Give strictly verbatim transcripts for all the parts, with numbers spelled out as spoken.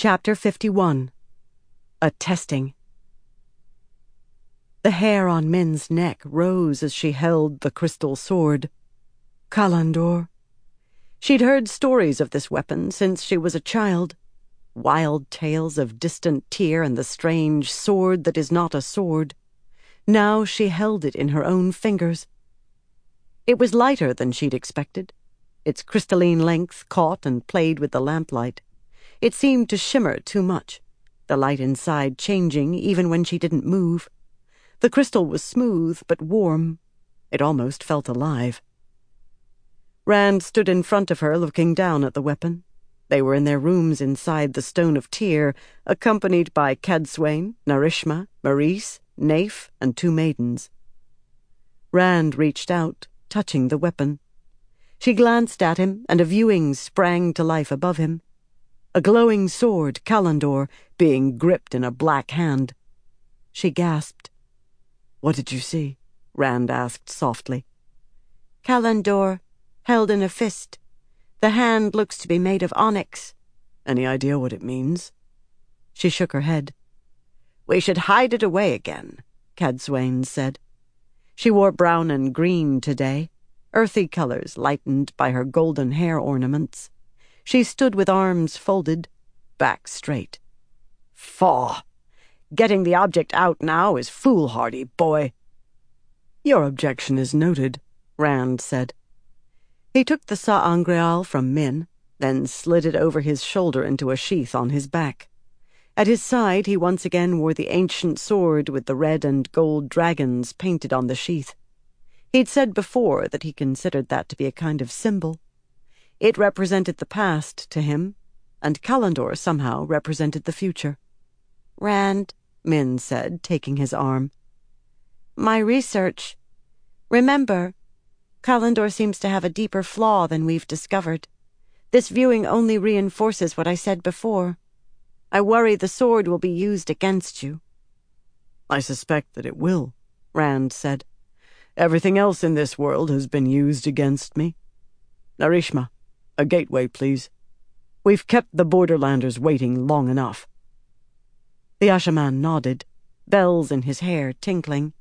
Chapter fifty-one. A Testing. The hair on Min's neck rose as she held the crystal sword. Kalandor. She'd heard stories of this weapon since she was a child. Wild tales of distant Tyr and the strange sword that is not a sword. Now she held it in her own fingers. It was lighter than she'd expected. Its crystalline length caught and played with the lamplight. It seemed to shimmer too much, the light inside changing even when she didn't move. The crystal was smooth but warm. It almost felt alive. Rand stood in front of her, looking down at the weapon. They were in their rooms inside the Stone of Tyr, accompanied by Cadsuane, Narishma, Maurice, Naif, and two maidens. Rand reached out, touching the weapon. She glanced at him, and a viewing sprang to life above him. A glowing sword, Kalandor, being gripped in a black hand. She gasped. "What did you see?" Rand asked softly. "Kalandor, held in a fist. The hand looks to be made of onyx." "Any idea what it means?" She shook her head. "We should hide it away again," Cadsuane said. She wore brown and green today, earthy colors lightened by her golden hair ornaments. She stood with arms folded, back straight. "Faugh! Getting the object out now is foolhardy, boy." "Your objection is noted," Rand said. He took the sa'angreal from Min, then slid it over his shoulder into a sheath on his back. At his side he once again wore the ancient sword with the red and gold dragons painted on the sheath. He'd said before that he considered that to be a kind of symbol. It represented the past to him, and Kalandor somehow represented the future. "Rand," Min said, taking his arm. "My research. Remember, Kalandor seems to have a deeper flaw than we've discovered. This viewing only reinforces what I said before. I worry the sword will be used against you." "I suspect that it will," Rand said. "Everything else in this world has been used against me. Narishma, a gateway, please. We've kept the Borderlanders waiting long enough." The Ashaman nodded, bells in his hair tinkling.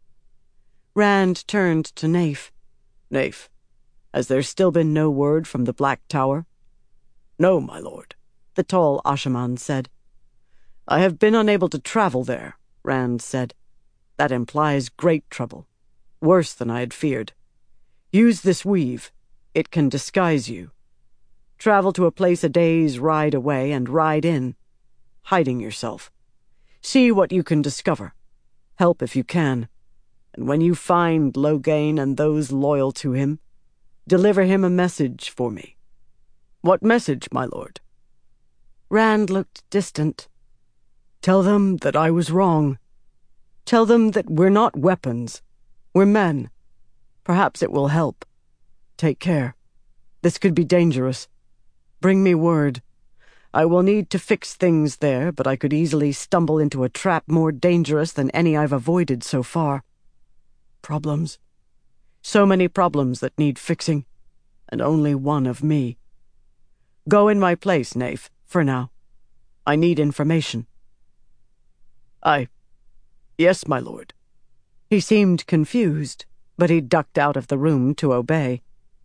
Rand turned to Naif. "Naif, has there still been no word from the Black Tower?" "No, my lord," the tall Ashaman said. "I have been unable to travel there," Rand said. "That implies great trouble, worse than I had feared. Use this weave. It can disguise you. Travel to a place a day's ride away and ride in, hiding yourself. See what you can discover. Help if you can. And when you find Loghain and those loyal to him, deliver him a message for me." "What message, my lord?" Rand looked distant. "Tell them that I was wrong. Tell them that we're not weapons. We're men. Perhaps it will help. Take care. This could be dangerous. Bring me word. I will need to fix things there, but I could easily stumble into a trap more dangerous than any I've avoided so far. Problems. So many problems that need fixing, and only one of me. Go in my place, Naif, for now. I need information." "I... yes, my lord." He seemed confused, but he ducked out of the room to obey.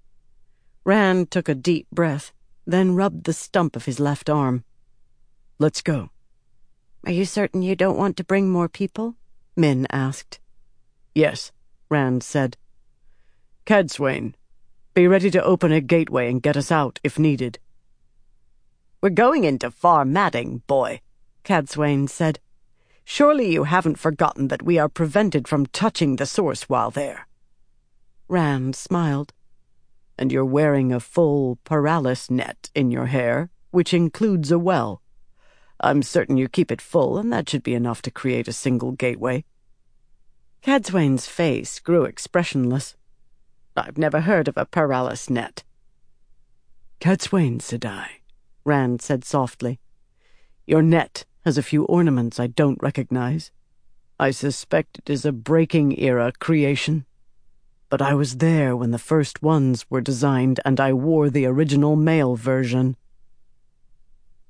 Rand took a deep breath, then rubbed the stump of his left arm. "Let's go." "Are you certain you don't want to bring more people?" Min asked. "Yes," Rand said. "Cadsuane, be ready to open a gateway and get us out if needed." "We're going into Far Madding, boy," Cadsuane said. "Surely you haven't forgotten that we are prevented from touching the source while there." Rand smiled. "And you're wearing a full paralysis net in your hair, which includes a well. I'm certain you keep it full, and that should be enough to create a single gateway." Cadsuane's face grew expressionless. "I've never heard of a paralysis net." "Cadsuane, Sedai," Rand said softly. "Your net has a few ornaments I don't recognize. I suspect it is a Breaking-era creation. But I was there when the first ones were designed, and I wore the original male version."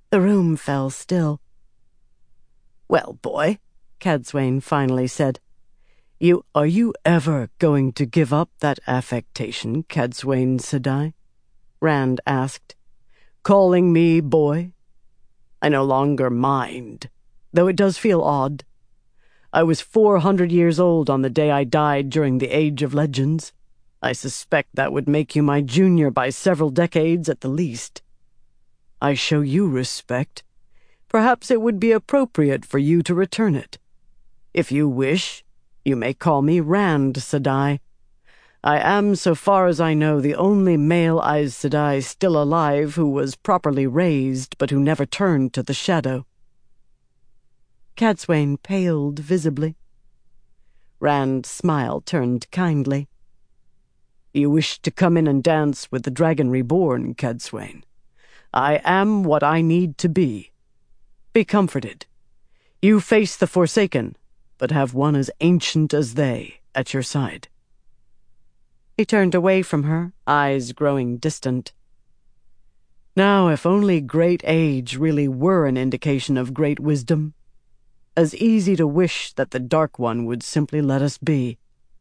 The room fell still. "Well, boy," Cadsuane finally said. You are you ever going to give up that affectation, Cadsuane Sedai?" Rand asked. "Calling me boy? I no longer mind, though it does feel odd. I was four hundred years old on the day I died during the Age of Legends. I suspect that would make you my junior by several decades at the least. I show you respect. Perhaps it would be appropriate for you to return it. If you wish, you may call me Rand Sedai. I am, so far as I know, the only male Aes Sedai still alive who was properly raised but who never turned to the shadow." Cadsuane paled visibly. Rand's smile turned kindly. "You wish to come in and dance with the Dragon Reborn, Cadsuane. I am what I need to be. Be comforted. You face the Forsaken, but have one as ancient as they at your side." He turned away from her, eyes growing distant. Now, if only great age really were an indication of great wisdom. As easy to wish that the Dark One would simply let us be.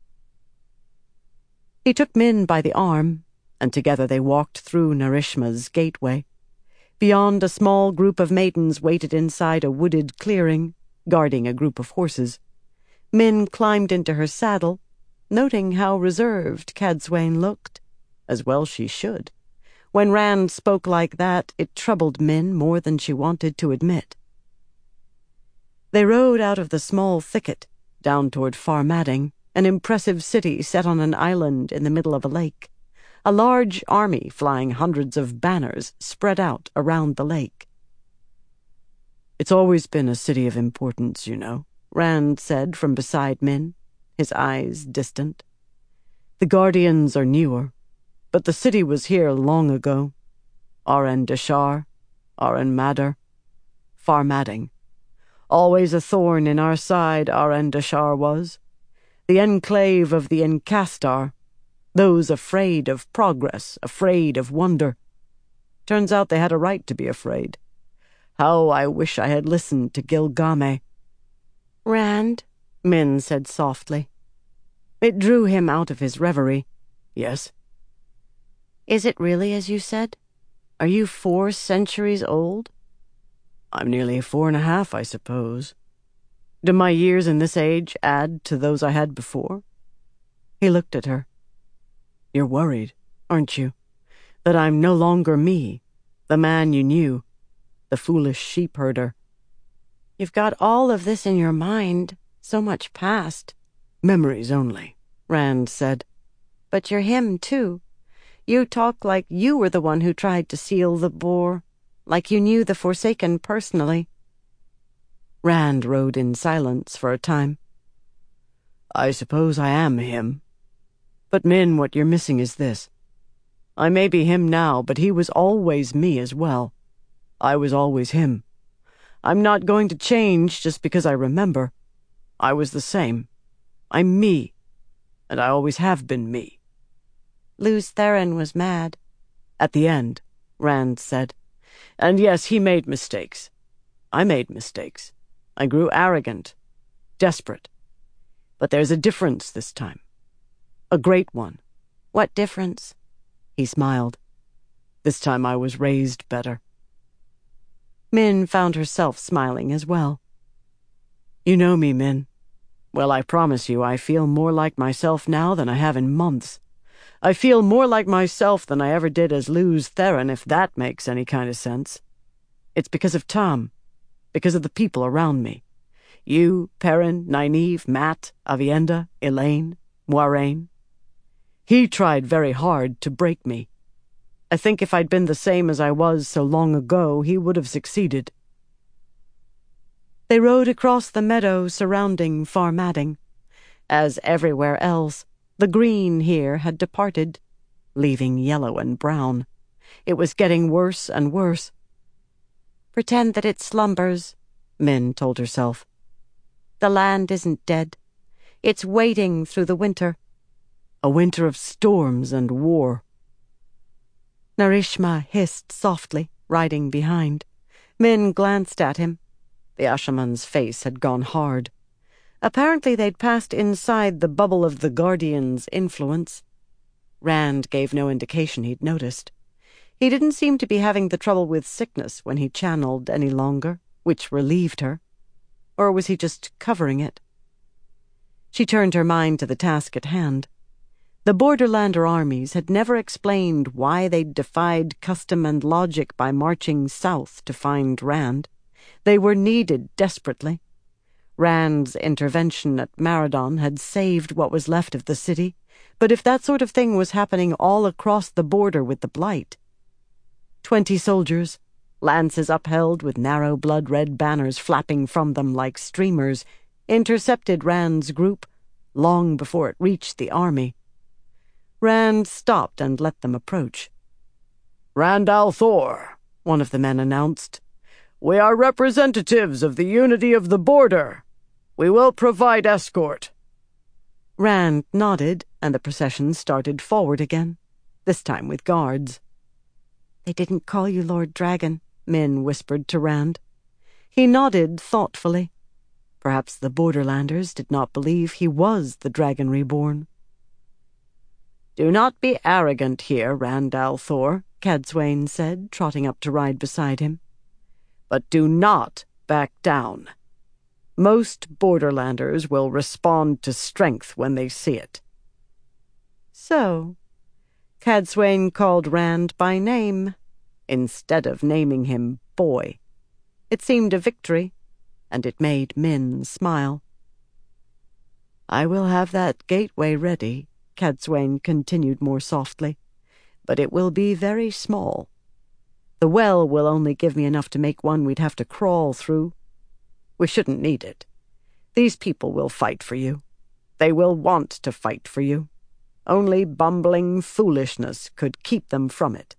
He took Min by the arm, and together they walked through Narishma's gateway. Beyond, a small group of maidens waited inside a wooded clearing, guarding a group of horses. Min climbed into her saddle, noting how reserved Cadsuane looked, as well she should. When Rand spoke like that, it troubled Min more than she wanted to admit. They rode out of the small thicket, down toward Farmading, an impressive city set on an island in the middle of a lake. A large army flying hundreds of banners spread out around the lake. "It's always been a city of importance, you know," Rand said from beside Min, his eyes distant. "The Guardians are newer, but the city was here long ago. Arren Deshar, Arren Madar, Farmading. Always a thorn in our side, Arren Deshar was. The enclave of the Encastar, those afraid of progress, afraid of wonder. Turns out they had a right to be afraid. How I wish I had listened to Gilgame." "Rand," Min said softly. It drew him out of his reverie. "Yes?" "Is it really as you said? Are you four centuries old?" "I'm nearly four and a half, I suppose. Do my years in this age add to those I had before?" He looked at her. "You're worried, aren't you? That I'm no longer me, the man you knew, the foolish sheep-herder." "You've got all of this in your mind, so much past." "Memories only," Rand said. "But you're him, too. You talk like you were the one who tried to seal the bore, like you knew the Forsaken personally." Rand rode in silence for a time. "I suppose I am him. But, Min, what you're missing is this. I may be him now, but he was always me as well. I was always him. I'm not going to change just because I remember. I was the same. I'm me, and I always have been me." "Lews Therin was mad." "At the end," Rand said. "And yes, he made mistakes. I made mistakes. I grew arrogant, desperate. But there's a difference this time. A great one." "What difference?" He smiled. "This time I was raised better." Min found herself smiling as well. "You know me, Min. Well, I promise you I feel more like myself now than I have in months. I feel more like myself than I ever did as Lews Therin, if that makes any kind of sense. It's because of Tom, because of the people around me. You, Perrin, Nynaeve, Mat, Aviendha, Elayne, Moiraine. He tried very hard to break me. I think if I'd been the same as I was so long ago, he would have succeeded." They rode across the meadow surrounding Farmading. As everywhere else, the green here had departed, leaving yellow and brown. It was getting worse and worse. "Pretend that it slumbers," Min told herself. "The land isn't dead. It's waiting through the winter." A winter of storms and war. Narishma hissed softly, riding behind. Min glanced at him. The Ashaman's face had gone hard. Apparently they'd passed inside the bubble of the Guardian's influence. Rand gave no indication he'd noticed. He didn't seem to be having the trouble with sickness when he channeled any longer, which relieved her. Or was he just covering it? She turned her mind to the task at hand. The Borderlander armies had never explained why they'd defied custom and logic by marching south to find Rand. They were needed desperately. Rand's intervention at Maradon had saved what was left of the city, but if that sort of thing was happening all across the border with the Blight... Twenty soldiers, lances upheld with narrow blood-red banners flapping from them like streamers, intercepted Rand's group long before it reached the army. Rand stopped and let them approach. "Rand al'Thor," one of the men announced. "We are representatives of the unity of the border. We will provide escort." Rand nodded, and the procession started forward again, this time with guards. "They didn't call you Lord Dragon," Min whispered to Rand. He nodded thoughtfully. Perhaps the Borderlanders did not believe he was the Dragon Reborn. "Do not be arrogant here, Rand al'Thor," Cadsuane said, trotting up to ride beside him. "But do not back down. Most Borderlanders will respond to strength when they see it." So, Cadsuane called Rand by name, instead of naming him Boy. It seemed a victory, and it made Min smile. "I will have that gateway ready," Cadsuane continued more softly, "but it will be very small. The well will only give me enough to make one we'd have to crawl through. We shouldn't need it. These people will fight for you. They will want to fight for you. Only bumbling foolishness could keep them from it."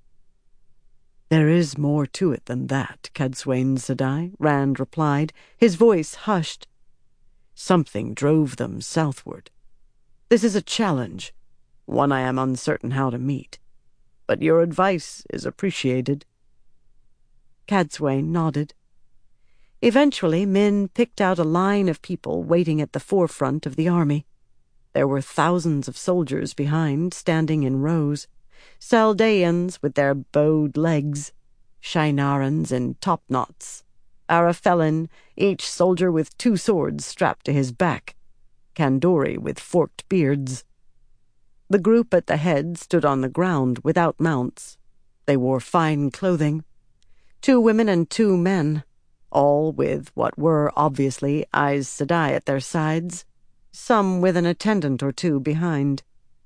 "There is more to it than that, Cadsuane Sedai," Rand replied, his voice hushed. "Something drove them southward. This is a challenge, one I am uncertain how to meet. But your advice is appreciated." Cadsuane nodded. Eventually, Min picked out a line of people waiting at the forefront of the army. There were thousands of soldiers behind, standing in rows. Saldaeans with their bowed legs, Shinarans in topknots, Arafellan, each soldier with two swords strapped to his back, Kandori with forked beards. The group at the head stood on the ground without mounts. They wore fine clothing. Two women and two men, all with what were obviously Aes Sedai at their sides, some with an attendant or two behind.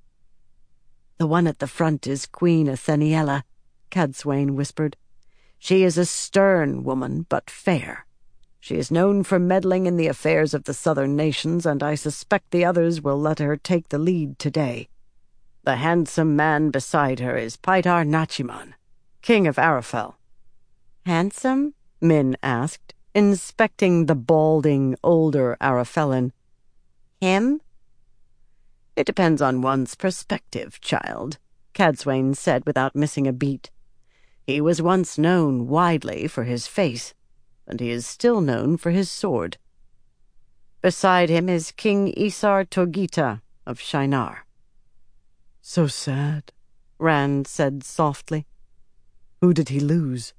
"The one at the front is Queen Atheniella," Cadsuane whispered. "She is a stern woman, but fair. She is known for meddling in the affairs of the southern nations, and I suspect the others will let her take the lead today. The handsome man beside her is Paitar Nachiman, king of Arafel." "Handsome?" Min asked, inspecting the balding, older Arafellan. "Him?" "It depends on one's perspective, child," Cadsuane said without missing a beat. "He was once known widely for his face, and he is still known for his sword. Beside him is King Isar Togita of Shinar." "So sad," Rand said softly. "Who did he lose?"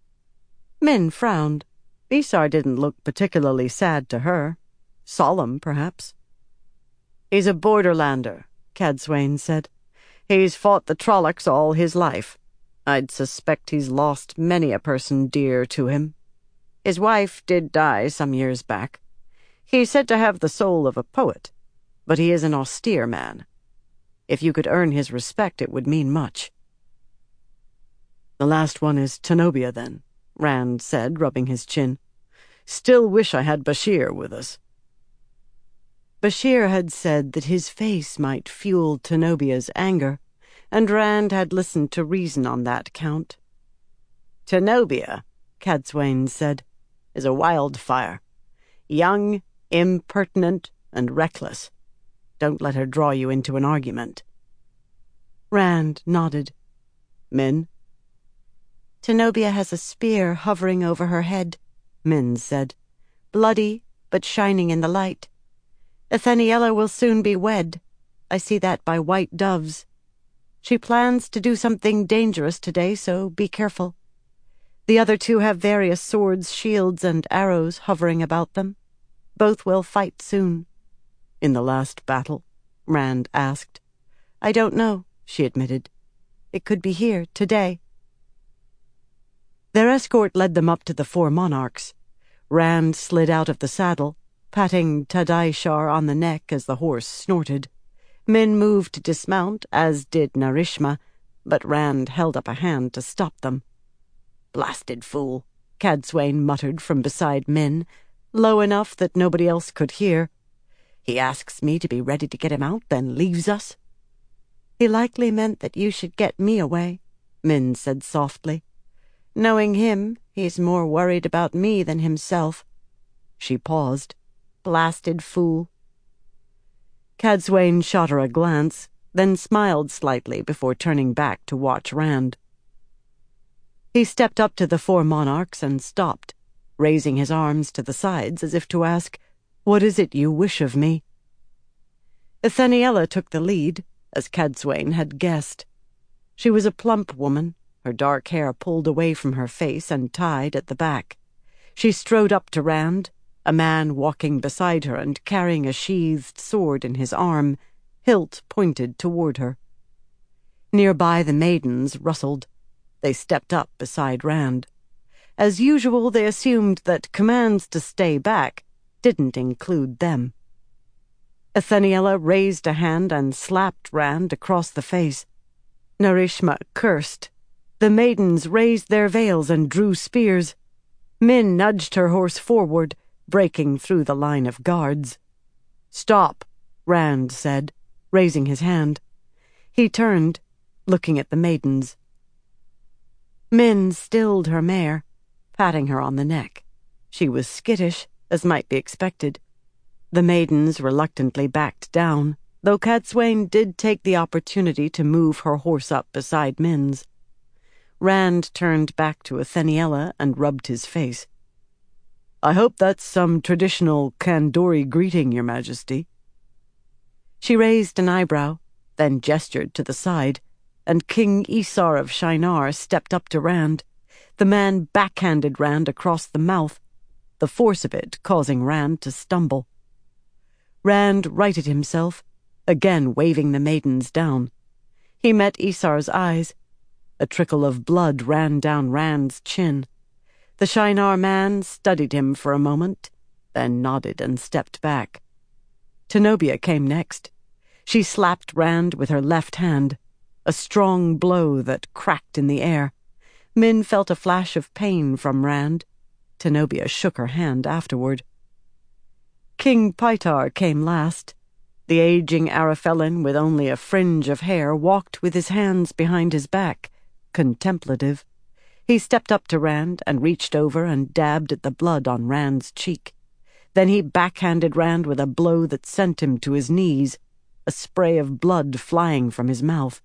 Min frowned. Isar didn't look particularly sad to her. Solemn, perhaps. "He's a Borderlander," Cadsuane said. "He's fought the Trollocs all his life. I'd suspect he's lost many a person dear to him. His wife did die some years back. He's said to have the soul of a poet, but he is an austere man. If you could earn his respect, it would mean much." "The last one is Tenobia, then," Rand said, rubbing his chin. "Still wish I had Bashir with us." Bashir had said that his face might fuel Tenobia's anger, and Rand had listened to reason on that count. "Tenobia," Cadsuane said, "is a wildfire. Young, impertinent, and reckless. Don't let her draw you into an argument." Rand nodded. "Min?" Tenobia has a spear hovering over her head, Min said. Bloody, but shining in the light. Ethaniela will soon be wed. I see that by white doves. She plans to do something dangerous today, so be careful. The other two have various swords, shields, and arrows hovering about them. Both will fight soon. In the last battle? Rand asked. I don't know, she admitted. It could be here, today. Their escort led them up to the four monarchs. Rand slid out of the saddle, patting Tadaishar on the neck as the horse snorted. Min moved to dismount, as did Narishma, but Rand held up a hand to stop them. Blasted fool, Cadsuane muttered from beside Min, low enough that nobody else could hear. He asks me to be ready to get him out, then leaves us. He likely meant that you should get me away, Min said softly. Knowing him, he's more worried about me than himself. She paused. Blasted fool. Cadsuane shot her a glance, then smiled slightly before turning back to watch Rand. He stepped up to the four monarchs and stopped, raising his arms to the sides as if to ask, "What is it you wish of me?" Ethaniela took the lead, as Cadsuane had guessed. She was a plump woman, her dark hair pulled away from her face and tied at the back. She strode up to Rand, a man walking beside her and carrying a sheathed sword in his arm, hilt pointed toward her. Nearby the maidens rustled. They stepped up beside Rand. As usual, they assumed that commands to stay back didn't include them. Ethaniela raised a hand and slapped Rand across the face. Narishma cursed. The maidens raised their veils and drew spears. Min nudged her horse forward, breaking through the line of guards. "Stop," Rand said, raising his hand. He turned, looking at the maidens. Min stilled her mare, patting her on the neck. She was skittish, as might be expected. The maidens reluctantly backed down, though Cadsuane did take the opportunity to move her horse up beside Min's. Rand turned back to Ethaniela and rubbed his face. "I hope that's some traditional Kandori greeting, Your Majesty." She raised an eyebrow, then gestured to the side, and King Isar of Shinar stepped up to Rand. The man backhanded Rand across the mouth, the force of it causing Rand to stumble. Rand righted himself, again waving the maidens down. He met Isar's eyes. A trickle of blood ran down Rand's chin. The Shinar man studied him for a moment, then nodded and stepped back. Tenobia came next. She slapped Rand with her left hand, a strong blow that cracked in the air. Min felt a flash of pain from Rand. Tenobia shook her hand afterward. King Pytar came last. The aging Arafellan with only a fringe of hair walked with his hands behind his back, contemplative. He stepped up to Rand and reached over and dabbed at the blood on Rand's cheek. Then he backhanded Rand with a blow that sent him to his knees, a spray of blood flying from his mouth.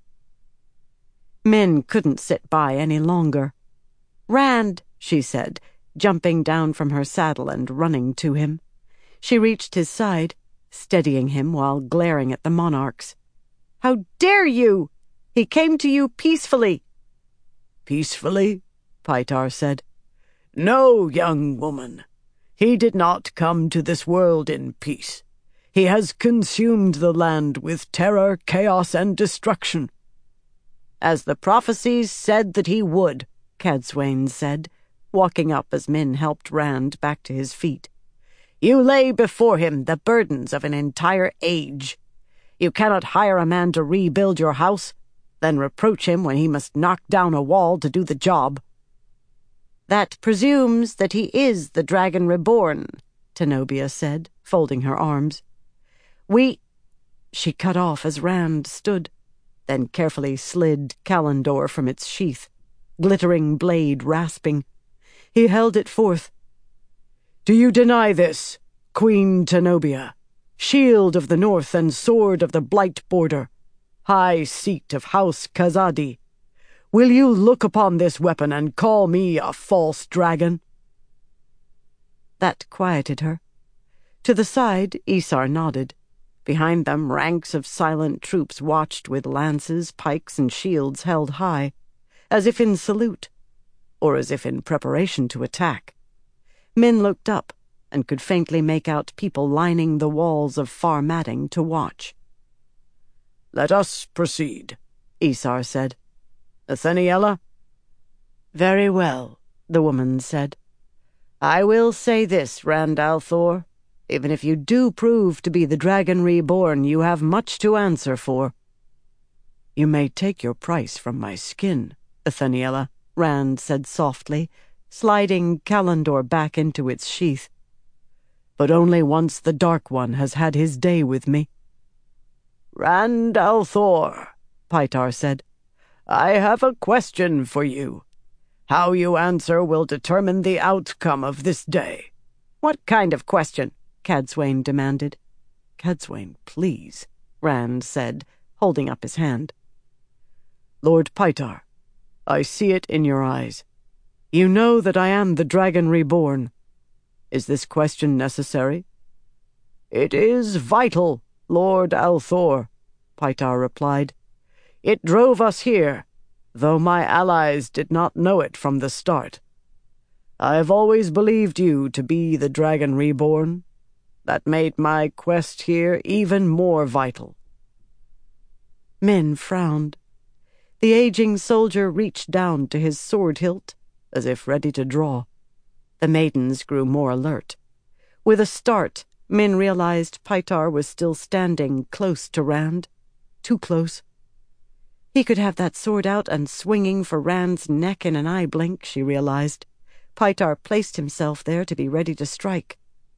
Min couldn't sit by any longer. "Rand," she said, jumping down from her saddle and running to him. She reached his side, steadying him while glaring at the monarchs. "How dare you! He came to you peacefully." "Peacefully?" Pytar said. "No, young woman. He did not come to this world in peace. He has consumed the land with terror, chaos, and destruction." "As the prophecies said that he would," Cadsuane said, walking up as Min helped Rand back to his feet. "You lay before him the burdens of an entire age. You cannot hire a man to rebuild your house, then reproach him when he must knock down a wall to do the job." "That presumes that he is the Dragon Reborn," Tenobia said, folding her arms. "We—" She cut off as Rand stood, then carefully slid Kalendor from its sheath, glittering blade rasping. He held it forth. "Do you deny this, Queen Tenobia, shield of the north and sword of the Blight border, high seat of House Kazadi? Will you look upon this weapon and call me a false dragon?" That quieted her. To the side, Isar nodded. Behind them, ranks of silent troops watched with lances, pikes, and shields held high, as if in salute, or as if in preparation to attack. Men looked up and could faintly make out people lining the walls of Far Madding to watch. "Let us proceed," Isar said. "Atheniella?" "Very well," the woman said. "I will say this, Rand al'Thor. Even if you do prove to be the Dragon Reborn, you have much to answer for." "You may take your price from my skin, Atheniella," Rand said softly, sliding Callandor back into its sheath. "But only once the Dark One has had his day with me." "Rand al'Thor," Pytar said, "I have a question for you. How you answer will determine the outcome of this day." "What kind of question?" Cadsuane demanded. "Cadsuane, please," Rand said, holding up his hand. "Lord Pytar, I see it in your eyes. You know that I am the Dragon Reborn. Is this question necessary?" "It is vital, Lord al'Thor," Pytar replied. "It drove us here, though my allies did not know it from the start. I have always believed you to be the Dragon Reborn. That made my quest here even more vital." Men frowned. The aging soldier reached down to his sword hilt, as if ready to draw. The maidens grew more alert. With a start, Min realized Pytar was still standing close to Rand. Too close. He could have that sword out and swinging for Rand's neck in an eye blink, she realized. Pytar placed himself there to be ready to strike.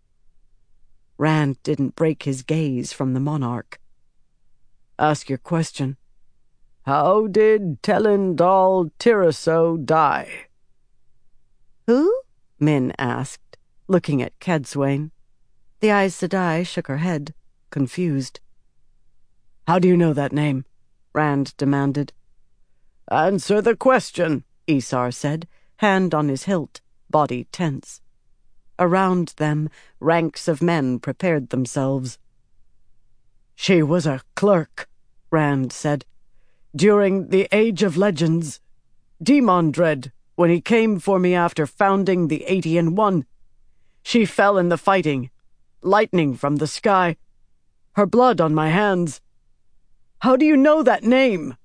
Rand didn't break his gaze from the monarch. "Ask your question." "How did Telyn Dal Tiriso die?" "Who?" Min asked, looking at Cadsuane. The Aes Sedai shook her head, confused. "How do you know that name?" Rand demanded. "Answer the question," Isar said, hand on his hilt, body tense. Around them, ranks of men prepared themselves. "She was a clerk," Rand said. "During the Age of Legends, Demondred, when he came for me after founding the Eighty and One. She fell in the fighting, lightning from the sky, her blood on my hands. How do you know that name?"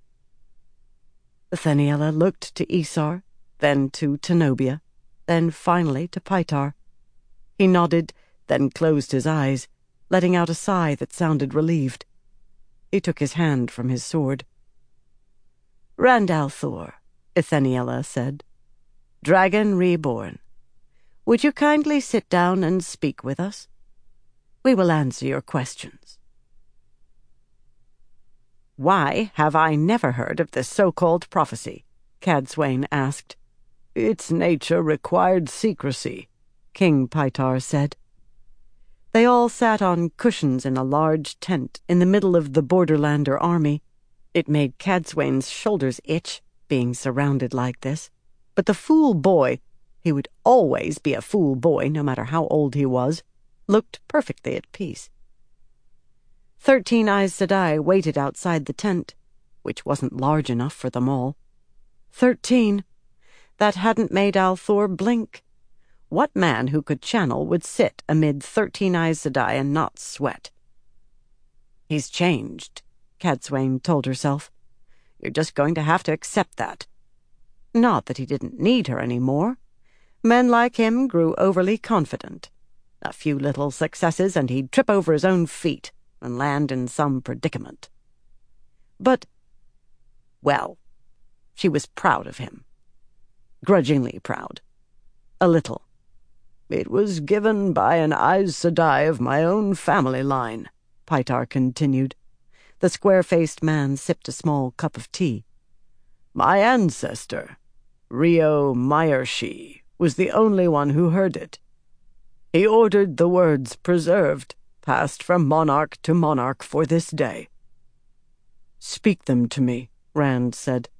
Atheniella looked to Isar, then to Tenobia, then finally to Pytar. He nodded, then closed his eyes, letting out a sigh that sounded relieved. He took his hand from his sword. "Rand al'Thor," Atheniella said, "Dragon Reborn, would you kindly sit down and speak with us? We will answer your questions." "Why have I never heard of this so-called prophecy?" Cadsuane asked. "Its nature required secrecy," King Pytar said. They all sat on cushions in a large tent in the middle of the Borderlander army. It made Cadsuane's shoulders itch, being surrounded like this. But the fool boy, he would always be a fool boy no matter how old he was, looked perfectly at peace. Thirteen Aes Sedai waited outside the tent, which wasn't large enough for them all. Thirteen. That hadn't made al'Thor blink. What man who could channel would sit amid thirteen Aes Sedai and not sweat? "He's changed," Cadsuane told herself. "You're just going to have to accept that." Not that he didn't need her any more. Men like him grew overly confident. A few little successes and he'd trip over his own feet and land in some predicament. But, well, she was proud of him. Grudgingly proud. A little. "It was given by an Aes Sedai of my own family line," Pytar continued. The square-faced man sipped a small cup of tea. "My ancestor, Rio Myershi, was the only one who heard it. He ordered the words preserved, passed from monarch to monarch for this day." "Speak them to me," Rand said.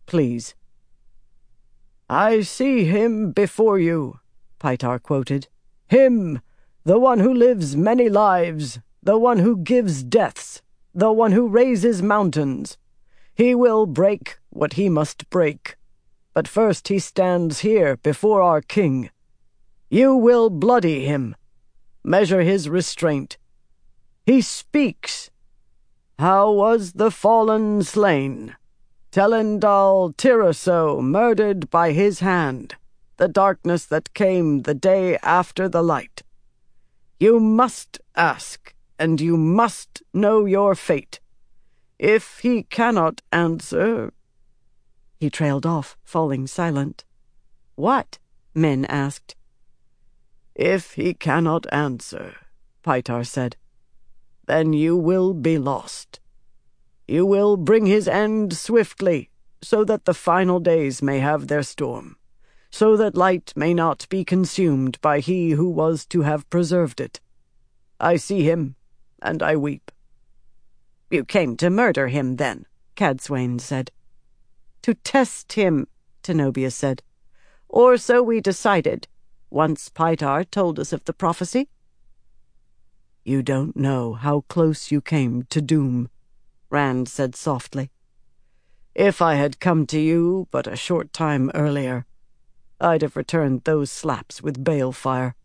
please." "I see him before you," Pytar quoted. "Him, the one who lives many lives, the one who gives deaths, the one who raises mountains. He will break what he must break. But first he stands here before our king. You will bloody him. Measure his restraint. He speaks. How was the fallen slain? Telendal Tiraso murdered by his hand, the darkness that came the day after the light. You must ask, and you must know your fate. If he cannot answer—" He trailed off, falling silent. "What?" Min asked. "If he cannot answer," Pytar said, "then you will be lost. You will bring his end swiftly, so that the final days may have their storm, so that light may not be consumed by he who was to have preserved it. I see him, and I weep." "You came to murder him, then," Cadsuane said. "To test him," Tenobia said. "Or so we decided, once Pytar told us of the prophecy." "You don't know how close you came to doom," Rand said softly. "If I had come to you but a short time earlier, I'd have returned those slaps with balefire."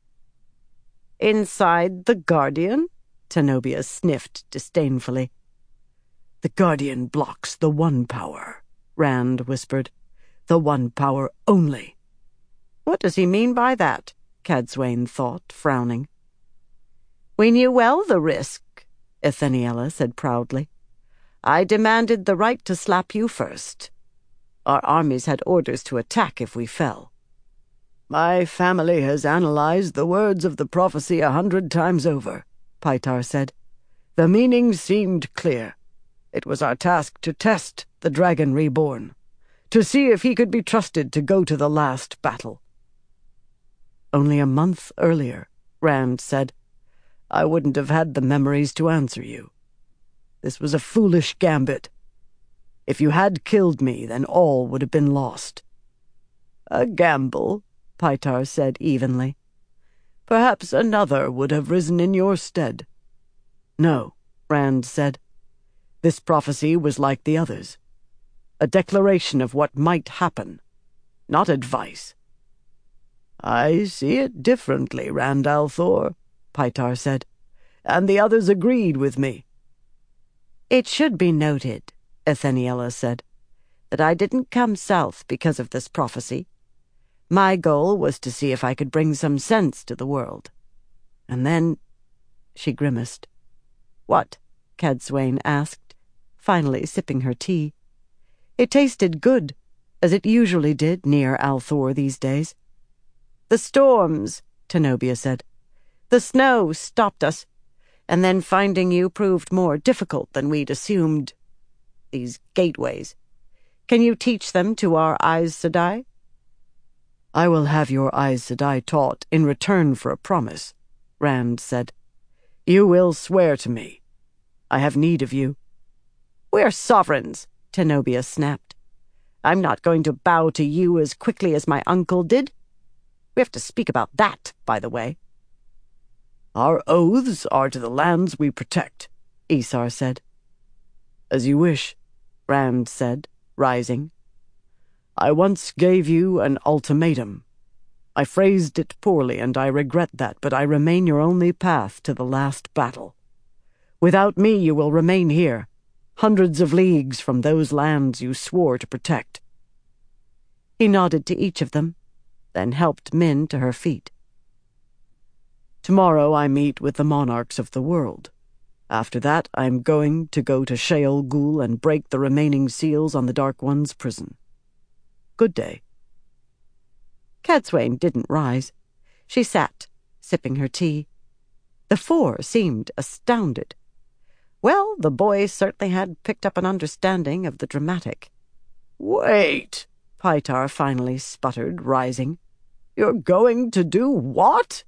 "Inside the Guardian?" Tenobia sniffed disdainfully. "The Guardian blocks the one power," Rand whispered. "The one power only." "What does he mean by that?" Cadsuane thought, frowning. "We knew well the risk," Etheniella said proudly. "I demanded the right to slap you first. Our armies had orders to attack if we fell." "My family has analyzed the words of the prophecy a hundred times over," Pytar said. "The meaning seemed clear. It was our task to test the Dragon Reborn, to see if he could be trusted to go to the last battle." "Only a month earlier," Rand said, "I wouldn't have had the memories to answer you. This was a foolish gambit. If you had killed me, then all would have been lost." "A gamble," Pytar said evenly. "Perhaps another would have risen in your stead." "No," Rand said. "This prophecy was like the others. A declaration of what might happen, not advice." "I see it differently, Rand al'Thor," Pytar said, "and the others agreed with me." "It should be noted," Etheniella said, "that I didn't come south because of this prophecy. My goal was to see if I could bring some sense to the world. And then—" She grimaced. "What?" Cadsuane asked, finally sipping her tea. It tasted good, as it usually did near al'Thor these days. "The storms," Tenobia said. "The snow stopped us, and then finding you proved more difficult than we'd assumed. These gateways. Can you teach them to our Aes Sedai?" "I will have your Aes Sedai taught in return for a promise," Rand said. "You will swear to me. I have need of you." "We're sovereigns," Tenobia snapped. "I'm not going to bow to you as quickly as my uncle did. We have to speak about that, by the way." "Our oaths are to the lands we protect," Isar said. "As you wish," Rand said, rising. "I once gave you an ultimatum. I phrased it poorly, and I regret that, but I remain your only path to the last battle. Without me you will remain here, hundreds of leagues from those lands you swore to protect." He nodded to each of them, then helped Min to her feet. "Tomorrow I meet with the monarchs of the world. After that I'm going to go to Sheol Ghul and break the remaining seals on the Dark One's prison. Good day." Cadsuane didn't rise. She sat, sipping her tea. The four seemed astounded. Well, the boy certainly had picked up an understanding of the dramatic. "Wait," Pytar finally sputtered, rising. "You're going to do what?"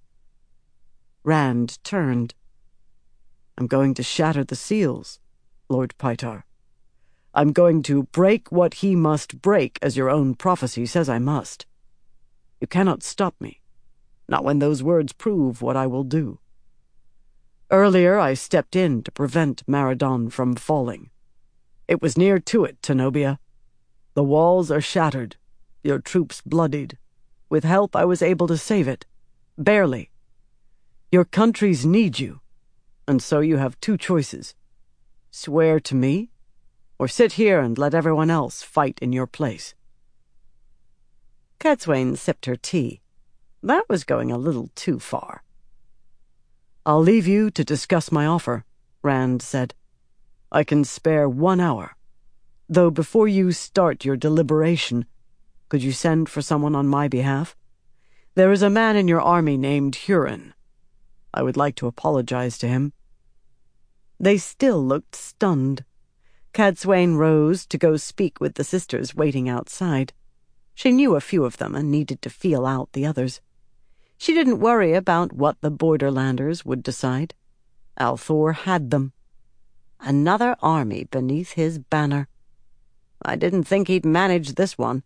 Rand turned. "I'm going to shatter the seals, Lord Pytar. I'm going to break what he must break, as your own prophecy says I must. You cannot stop me, not when those words prove what I will do. Earlier I stepped in to prevent Maradon from falling. It was near to it, Tenobia. The walls are shattered, your troops bloodied. With help I was able to save it. Barely. Your countries need you, and so you have two choices. Swear to me, or sit here and let everyone else fight in your place. Cadsuane sipped her tea. That was going a little too far. I'll leave you to discuss my offer, Rand said. I can spare one hour. Though before you start your deliberation, could you send for someone on my behalf? There is a man in your army named Huron. I would like to apologize to him. They still looked stunned. Cadsuane rose to go speak with the sisters waiting outside. She knew a few of them and needed to feel out the others. She didn't worry about what the Borderlanders would decide. al'Thor had them. Another army beneath his banner. I didn't think he'd manage this one.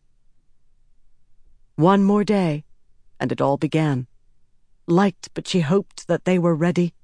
One more day, and it all began. Light, but she hoped that they were ready.